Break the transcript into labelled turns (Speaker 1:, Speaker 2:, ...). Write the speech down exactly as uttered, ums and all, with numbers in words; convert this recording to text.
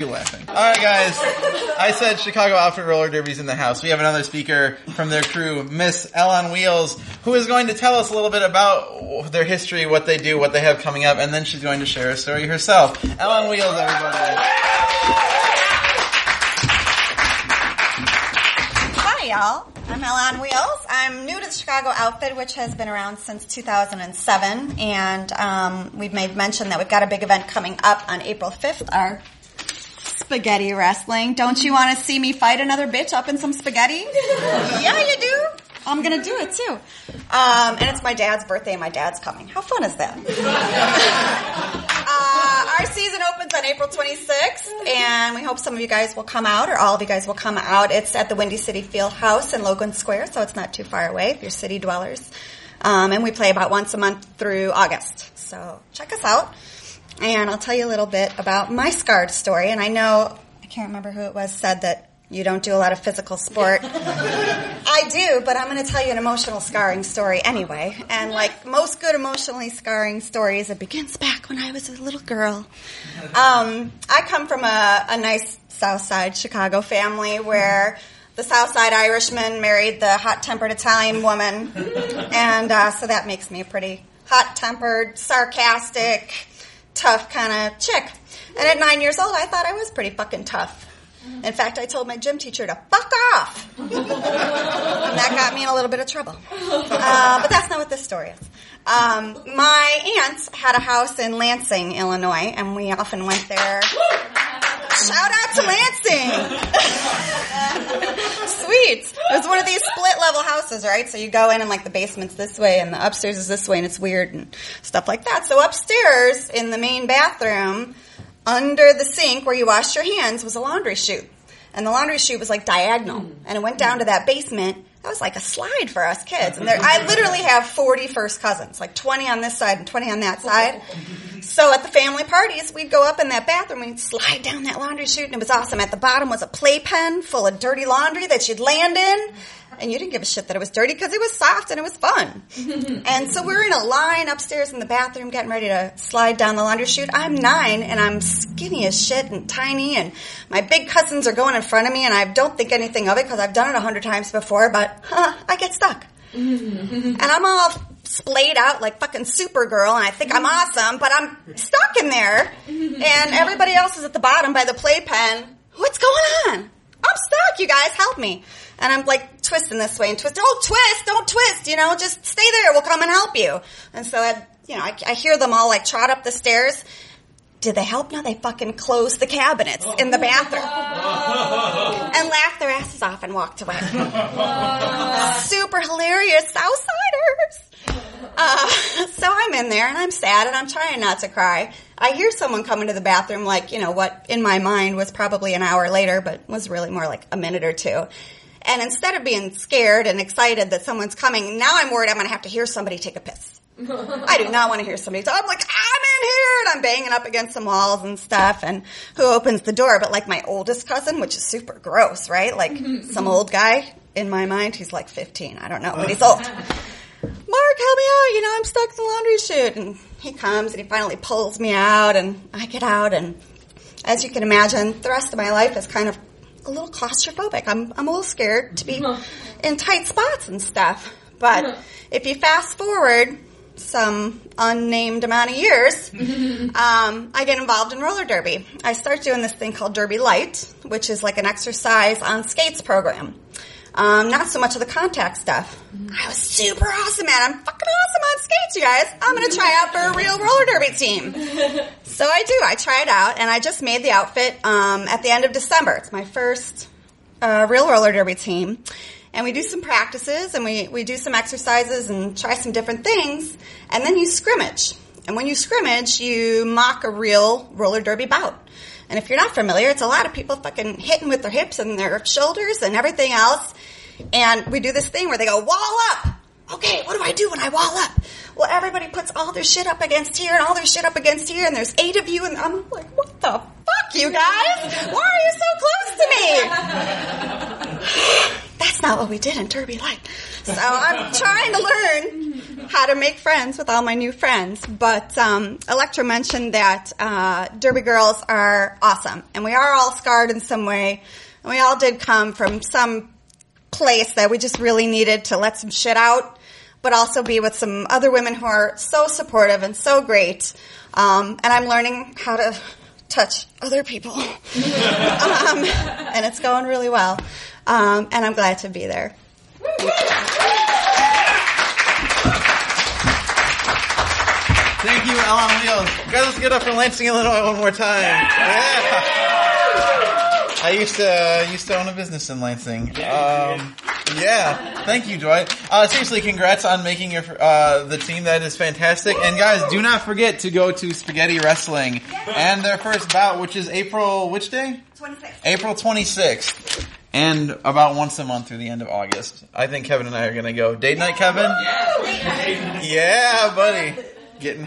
Speaker 1: You laughing. All right, guys. I said Chicago Outfit Roller Derby's in the house. We have another speaker from their crew, Miss Elle on Wheels, who is going to tell us a little bit about their history, what they do, what they have coming up, and then she's going to share a story herself. Elle on Wheels, everybody.
Speaker 2: Hi, y'all. I'm Elle on Wheels. I'm new to the Chicago Outfit, which has been around since two thousand seven, and um, we've made mention that we've got a big event coming up on April fifth, our spaghetti wrestling. Don't you want to see me fight another bitch up in some spaghetti? Yeah, you do. I'm going to do it, too. Um, and it's my dad's birthday, and my dad's coming. How fun is that? uh, our season opens on April twenty-sixth, and we hope some of you guys will come out, or all of you guys will come out. It's at the Windy City Field House in Logan Square, so it's not too far away if you're city dwellers. Um, and we play about once a month through August. So check us out. And I'll tell you a little bit about my scarred story. And I know, I can't remember who it was, said that you don't do a lot of physical sport. I do, but I'm going to tell you an emotional scarring story anyway. And like most good emotionally scarring stories, it begins back when I was a little girl. Um, I come from a, a nice South Side Chicago family where the South Side Irishman married the hot-tempered Italian woman. And uh, so that makes me a pretty hot-tempered, sarcastic, tough kind of chick. And at nine years old, I thought I was pretty fucking tough. In fact, I told my gym teacher to fuck off. And that got me in a little bit of trouble. Uh, but that's not what this story is. Um, my aunts had a house in Lansing, Illinois, and we often went there. Shout out to Lansing! Sweet. It was one of these split-level houses, right? So you go in and, like, the basement's this way and the upstairs is this way, and it's weird and stuff like that. So upstairs in the main bathroom, under the sink where you wash your hands, was a laundry chute. And the laundry chute was, like, diagonal. And it went down to that basement. That was like a slide for us kids. And there, I literally have forty first cousins, like twenty on this side and twenty on that side. So at the family parties, we'd go up in that bathroom and we'd slide down that laundry chute, and it was awesome. At the bottom was a playpen full of dirty laundry that you'd land in. And you didn't give a shit that it was dirty because it was soft and it was fun. And so we're in a line upstairs in the bathroom getting ready to slide down the laundry chute. I'm nine and I'm skinny as shit and tiny, and my big cousins are going in front of me, and I don't think anything of it because I've done it a hundred times before, but huh, I get stuck. And I'm all splayed out like fucking Supergirl, and I think I'm awesome, but I'm stuck in there. And everybody else is at the bottom by the playpen. What's going on? I'm stuck, you guys, help me. And I'm like twisting this way and twisting. Oh, twist, don't twist, you know, just stay there, we'll come and help you. And so, I, you know, I, I hear them all like trot up the stairs. Did they help? No, they fucking closed the cabinets in the bathroom. And laughed their asses off and walked away. Super hilarious Southsiders. Uh, so I'm in there and I'm sad and I'm trying not to cry. I hear someone come into the bathroom like, you know, what in my mind was probably an hour later, but was really more like a minute or two. And instead of being scared and excited that someone's coming, now I'm worried I'm going to have to hear somebody take a piss. I do not want to hear somebody. So I'm like, I'm in here, and I'm banging up against some walls and stuff. And who opens the door? But like my oldest cousin, which is super gross, right? Like some old guy in my mind. He's like fifteen. I don't know, but he's old. Mark, help me out. You know, I'm stuck in the laundry chute. And he comes and he finally pulls me out, and I get out. And as you can imagine, the rest of my life is kind of a little claustrophobic. I'm I'm a little scared to be in tight spots and stuff. But if you fast forward some unnamed amount of years, um, I get involved in roller derby. I start doing this thing called Derby Light, which is like an exercise on skates program. Um, not so much of the contact stuff. I was super awesome at it. I'm fucking awesome on skates, you guys. I'm going to try out for a real roller derby team. So I do. I try it out, and I just made the outfit um, at the end of December. It's my first uh, real roller derby team. And we do some practices, and we, we do some exercises and try some different things, and then you scrimmage. And when you scrimmage, you mock a real roller derby bout. And if you're not familiar, it's a lot of people fucking hitting with their hips and their shoulders and everything else. And we do this thing where they go, wall up! Okay, what do I do when I wall up? Well, everybody puts all their shit up against here and all their shit up against here, and there's eight of you, and I'm like, what the fuck, you guys? Why are you so close to me? That's not what we did in Derby Light. So I'm trying to learn how to make friends with all my new friends. But um, Electra mentioned that uh, Derby girls are awesome, and we are all scarred in some way, and we all did come from some place that we just really needed to let some shit out, but also be with some other women who are so supportive and so great. Um, and I'm learning how to touch other people. um, and it's going really well. Um, and I'm glad to be there.
Speaker 1: Thank you, Elle on Wheels. Guys, let's get up for Lansing, Illinois one more time. Yeah. I used to uh, used to own a business in Lansing. Um, yeah, thank you, Dwight. Uh, seriously, congrats on making your uh, the team. That is fantastic. And guys, do not forget to go to Spaghetti Wrestling and their first bout, which is April which day?
Speaker 2: twenty-sixth.
Speaker 1: April twenty-sixth. And about once a month through the end of August. I think Kevin and I are going to go. Date night, Kevin? Yeah, buddy. Getting